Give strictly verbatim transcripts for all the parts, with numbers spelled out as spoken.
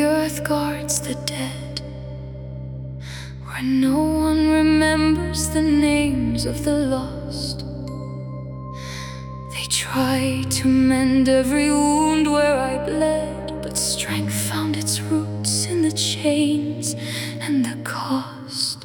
earth guards the dead, where no one remembers the names of the lost. They try to mend every wound where I bled, but strength found its roots in the chains and the cost.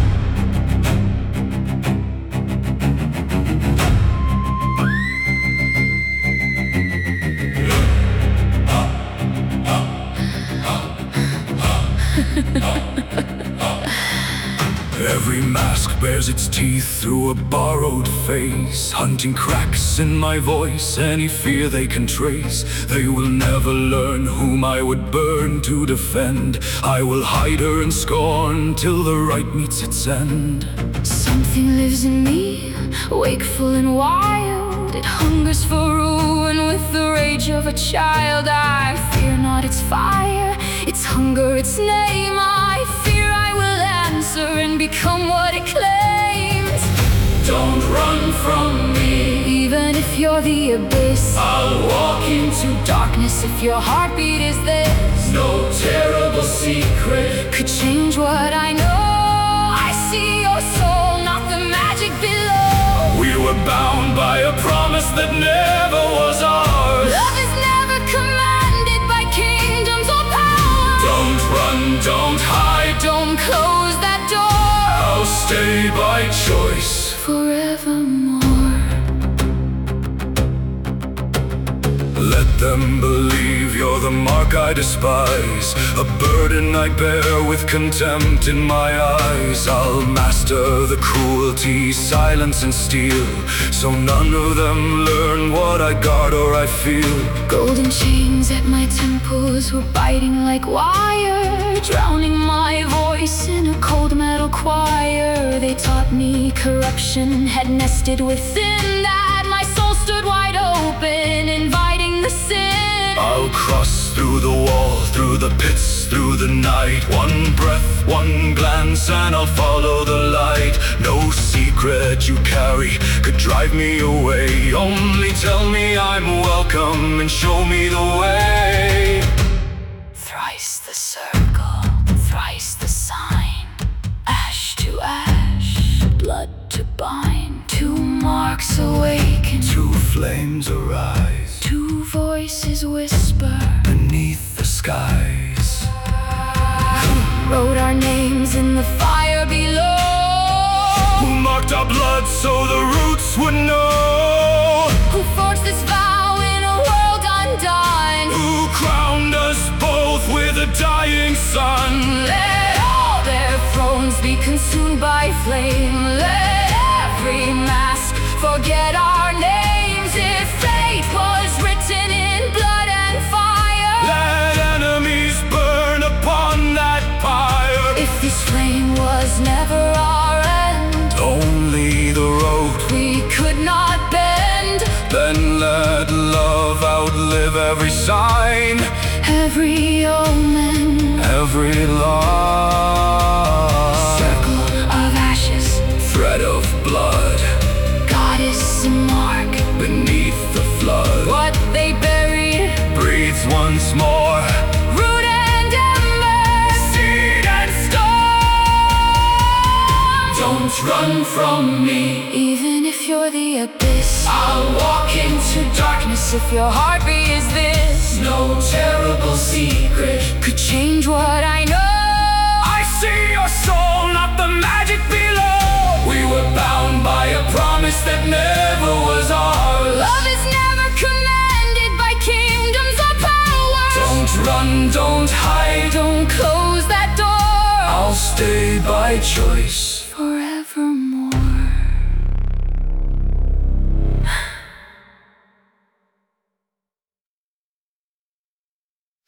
Every mask bears its teeth through a borrowed face, hunting cracks in my voice, any fear they can trace. They will never learn whom I would burn to defend. I will hide her in scorn till the right meets its end. Something lives in me, wakeful and wild. It hungers for ruin with the rage of a child. I fear not its fire, its hunger, its name. I fear I will answer and become what it claims. Don't run from me, even if you're the abyss. I'll walk into darkness if your heartbeat is this. No terrible secret could change what I know. I see your soul, not the magic below. We were bound by a promise that never was ours. Love is never commanded by kingdoms or power. Don't run, don't hide, don't close that door. I'll stay by choice forevermore. Let them believe you're the mark I despise, a burden I bear with contempt in my eyes. I'll master the cruelty, silence and steel, so none of them learn what I guard or I feel. Golden chains at my temples were biting like wire, drowning my voice in a cold metal choir. They taught me corruption had nested within, that my soul stood wide open, inviting the sin. I'll cross through the wall, through the pits, through the night. One breath, one glance, and I'll follow the light. No secret you carry could drive me away. Only tell me I'm welcome and show me the way. Thrice the circle, thrice the sign. Ash to ash, blood to bind. Two marks awaken, two flames arise, two voices whisper beneath the skies. Who wrote our names in the fire below? Who marked our blood so the roots would know? Who forged this vow in a world undone? Who crowned us both with a dying sun? Let all their thrones be consumed by flame. Let every mask forget our names. If fate was written in blood and fire, let enemies burn upon that pyre. if this flame was never our end, only the road we could not bend, then let love outlive every sign, every omen, every lie. circle of ashes, Thread of blood, goddess and mark beneath the flood. what they buried, Breathes once more, root and ember, seed and storm. don't run from me, even if you're the abyss. I'll walk into darkness if your heartbeat is this. no terrible secret could change what I know. I see your soul, not the magic below. We were bound by a promise that never was ours. Love is never commanded by kingdoms or power. Don't run, don't hide, Don't close that door. I'll stay by choice